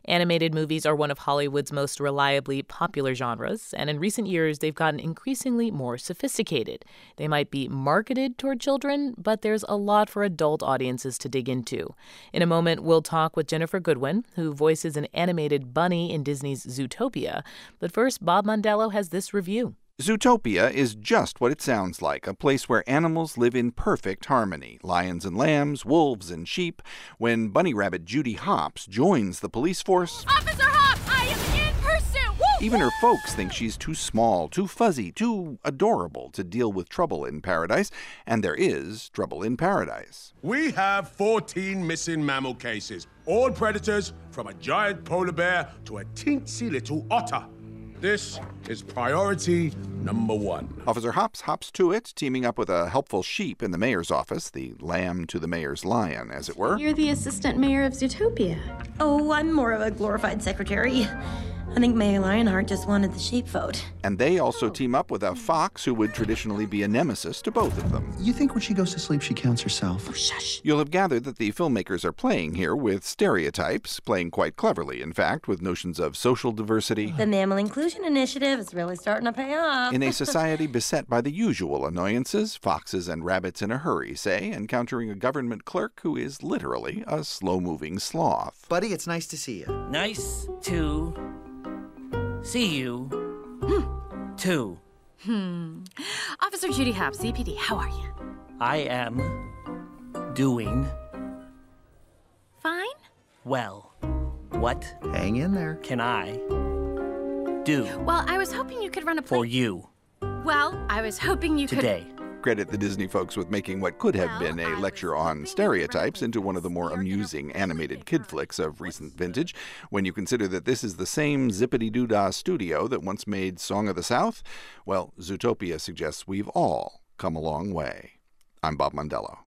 Animated movies are one of Hollywood's most reliably popular genres, and in recent years, they've gotten increasingly more sophisticated. They might be marketed toward children, but there's a lot for adult audiences to dig into. In a moment, we'll talk with Ginnifer Goodwin, who voices an animated bunny in Disney's Zootopia. But first, Bob Mondello has this review. Zootopia is just what it sounds like, a place where animals live in perfect harmony. Lions and lambs, wolves and sheep. When bunny rabbit Judy Hopps joins the police force, Officer Hopps, I am in pursuit! Woo! Even her folks think she's too small, too fuzzy, too adorable to deal with trouble in paradise. And there is trouble in paradise. We have 14 missing mammal cases, all predators from a giant polar bear to a teensy little otter. This is priority number 1. Officer Hopps hops to it, teaming up with a helpful sheep in the mayor's office, the lamb to the mayor's lion, as it were. You're the assistant mayor of Zootopia. Oh, I'm more of a glorified secretary. I think Mayor Lionheart just wanted the sheep vote. And they also team up with a fox who would traditionally be a nemesis to both of them. You think when she goes to sleep she counts herself? Oh, shush. You'll have gathered that the filmmakers are playing here with stereotypes, playing quite cleverly, in fact, with notions of social diversity. The Mammal Inclusion Initiative is really starting to pay off. In a society beset by the usual annoyances, foxes and rabbits in a hurry, say, encountering a government clerk who is literally a slow-moving sloth. Buddy, it's nice to see you. Nice to see you, too. Officer Judy Hopps, CPD, how are you? I am doing Fine? well. What Hang in there. can I do Well, I was hoping you could run a for play. you Well, I was hoping you today? Credit the Disney folks with making what could have been a lecture on stereotypes into one of the more amusing animated kid flicks of recent vintage. When you consider that this is the same zippity-doo-dah studio that once made Song of the South, well, Zootopia suggests we've all come a long way. I'm Bob Mondello.